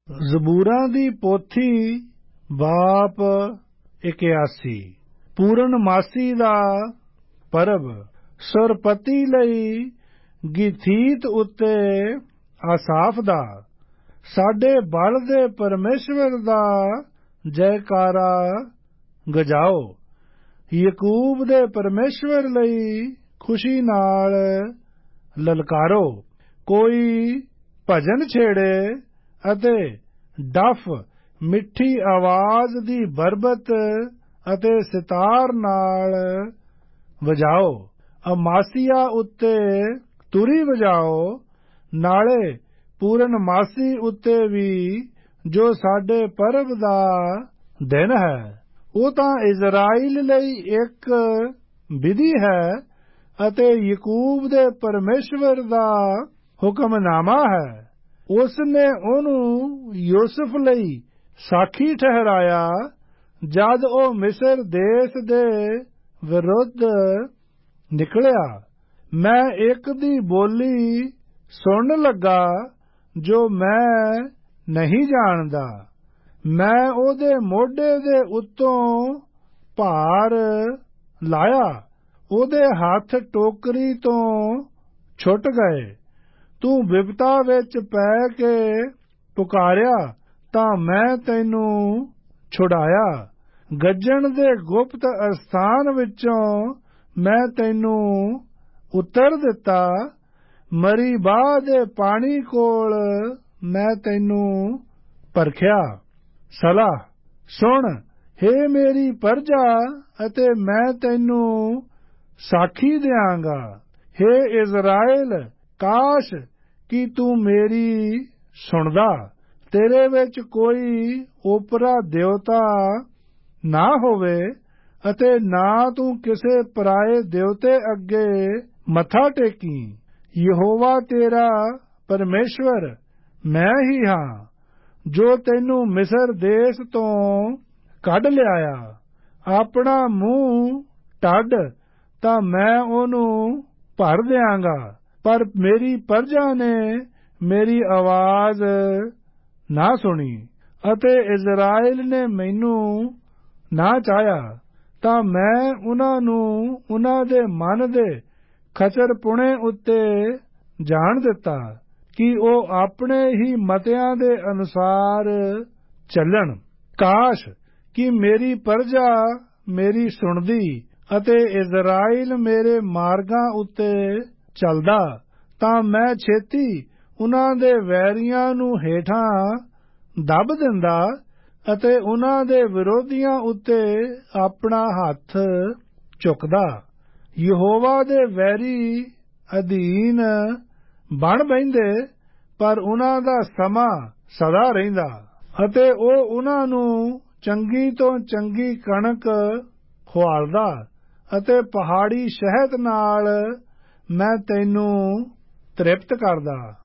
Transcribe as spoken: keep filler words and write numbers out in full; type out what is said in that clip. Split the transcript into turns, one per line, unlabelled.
ਜ਼ਬੂਰਾਂ ਦੀ ਪੋਥੀ ਬਾਪ ਇਕਿਆਸੀ। ਪੂਰਨਮਾਸੀ ਦਾ ਪਰਬ। ਸੁਰਪਤੀ ਲਈ ਗਿਥੀਤ ਉੱਤੇ ਆਸਾਫ ਦਾ। ਸਾਡੇ ਬਲ ਦੇ ਪਰਮੇਸ਼ਵਰ ਦਾ ਜੈਕਾਰਾ ਗਜਾਓ। ਯਕੂਬ ਦੇ ਪਰਮੇਸ਼ਵਰ ਲਈ ਖੁਸ਼ੀ ਨਾਲ ਲਲਕਾਰੋ। ਕੋਈ ਭਜਨ ਛੇੜੇ ਅਤੇ ਡਫ ਮਿੱਠੀ ਆਵਾਜ਼ ਦੀ ਬਰਬਤ ਅਤੇ ਸਿਤਾਰ ਨਾਲ ਵਜਾਓ। ਅਮਾਸੀਆ ਉੱਤੇ ਤੁਰੀ ਵਜਾਓ। ਨਾਲੇ ਪੂਰਨਮਾਸੀ ਉੱਤੇ ਵੀ ਜੋ ਸਾਡੇ ਪਰਬ ਦਾ ਦਿਨ ਹੈ। ਉਹ ਤਾਂ ਇਜ਼ਰਾਈਲ ਲਈ ਇੱਕ ਵਿਧੀ ਹੈ ਅਤੇ ਯਕੂਬ ਦੇ ਪਰਮੇਸ਼ਵਰ ਦਾ ਹੁਕਮਨਾਮਾ ਹੈ। ਉਸ ਨੇ ਉਹਨੂੰ ਯੂਸੁਫ ਲਈ ਸਾਖੀ ਠਹਿਰਾਇਆ ਜਦ ਉਹ ਮਿਸਰ ਦੇਸ਼ ਦੇ ਵਿਰੁੱਧ ਨਿਕਲਿਆ। ਮੈਂ ਇੱਕ ਦੀ ਬੋਲੀ ਸੁਣਨ ਲੱਗਾ ਜੋ ਮੈਂ ਨਹੀਂ ਜਾਣਦਾ। ਮੈਂ ਉਹਦੇ ਮੋਢੇ ਦੇ ਉੱਤੋਂ ਭਾਰ ਲਾਇਆ। ਉਹਦੇ ਹੱਥ ਟੋਕਰੀ ਤੋਂ ਛੁੱਟ ਗਏ। ਤੂੰ ਬਿਪਤਾ ਵਿੱਚ ਪੈ ਕੇ ਪੁਕਾਰਿਆ ਤਾਂ ਮੈਂ ਤੈਨੂੰ ਛੁਡਾਇਆ। ਗੱਜਣ ਦੇ ਗੁਪਤ ਅਸਥਾਨ ਵਿੱਚੋਂ ਮੈਂ ਤੈਨੂੰ ਉਤਰ ਦਿੱਤਾ। ਮਰੀਬਾਹ ਦੇ ਪਾਣੀ ਕੋਲ ਮੈਂ ਤੈਨੂੰ ਪਰਖਿਆ। ਸਲਾਹ ਸੁਣ ਹੇ ਮੇਰੀ ਪਰਜਾ ਅਤੇ ਮੈਂ ਤੈਨੂੰ ਸਾਖੀ ਦਿਆਂਗਾ। ਹੇ ਇਜ਼ਰਾਇਲ ਕਾਸ਼ ਕਿ ਤੂੰ ਮੇਰੀ ਸੁਣਦਾ। ਤੇਰੇ ਵਿੱਚ ਕੋਈ ਓਪਰਾ ਦੇਵਤਾ ਨਾ ਹੋਵੇ ਅਤੇ ਨਾ ਤੂੰ ਕਿਸੇ ਪਰਾਏ ਦੇਵਤੇ ਅੱਗੇ ਮੱਥਾ ਟੇਕੀ। ਯਹੋਵਾ ਤੇਰਾ ਪਰਮੇਸ਼ਵਰ ਮੈਂ ਹੀ ਹਾਂ ਜੋ ਤੈਨੂੰ ਮਿਸਰ ਦੇਸ਼ ਤੋਂ ਕੱਢ ਲਿਆਇਆ। ਆਪਣਾ ਮੂੰਹ ਢੱਡ ਤਾਂ ਮੈਂ ਉਹਨੂੰ ਭਰ ਦਿਆਂਗਾ। ਪਰ ਮੇਰੀ ਪਰਜਾ ਨੇ ਮੇਰੀ ਆਵਾਜ਼ ਨਾ ਸੁਣੀ ਅਤੇ ਇਜ਼ਰਾਇਲ ਨੇ ਮੈਨੂੰ ਨਾ ਚਾਹਿਆ। ਤਾਂ ਮੈਂ ਉਨ੍ਹਾਂ ਨੂੰ ਉਨ੍ਹਾਂ ਦੇ ਮਨ ਦੇ ਖਚਰਪੁਣੇ ਉੱਤੇ ਜਾਣ ਦਿੱਤਾ ਕਿ ਉਹ ਆਪਣੇ ਹੀ ਮਤਿਆਂ ਦੇ ਅਨੁਸਾਰ ਚੱਲਣ। ਕਾਸ਼ ਕਿ ਮੇਰੀ ਪਰਜਾ ਮੇਰੀ ਸੁਣਦੀ ਅਤੇ ਇਜ਼ਰਾਇਲ ਮੇਰੇ ਮਾਰਗਾਂ ਉੱਤੇ ਚੱਲਦਾ ਤਾਂ ਮੈਂ ਛੇਤੀ ਉਨ੍ਹਾਂ ਦੇ ਵੈਰੀਆਂ ਨੂੰ ਹੇਠਾਂ ਦੱਬ ਦਿੰਦਾ ਅਤੇ ਉਨ੍ਹਾਂ ਦੇ ਵਿਰੋਧੀਆਂ ਉੱਤੇ ਆਪਣਾ ਹੱਥ ਚੁੱਕਦਾ। ਯਹੋਵਾ ਦੇ ਵੈਰੀ ਅਧੀਨ ਬਣ ਬਹਿੰਦੇ ਪਰ ਉਨ੍ਹਾਂ ਦਾ ਸਮਾਂ ਸਦਾ ਰਹਿੰਦਾ ਅਤੇ ਉਹ ਉਨ੍ਹਾਂ ਨੂੰ ਚੰਗੀ ਤੋਂ ਚੰਗੀ ਕਣਕ ਖੁਆਲਦਾ ਅਤੇ ਪਹਾੜੀ ਸ਼ਹਿਦ ਨਾਲ ਮੈਂ ਤੈਨੂੰ ਤ੍ਰਿਪਤ ਕਰਦਾ।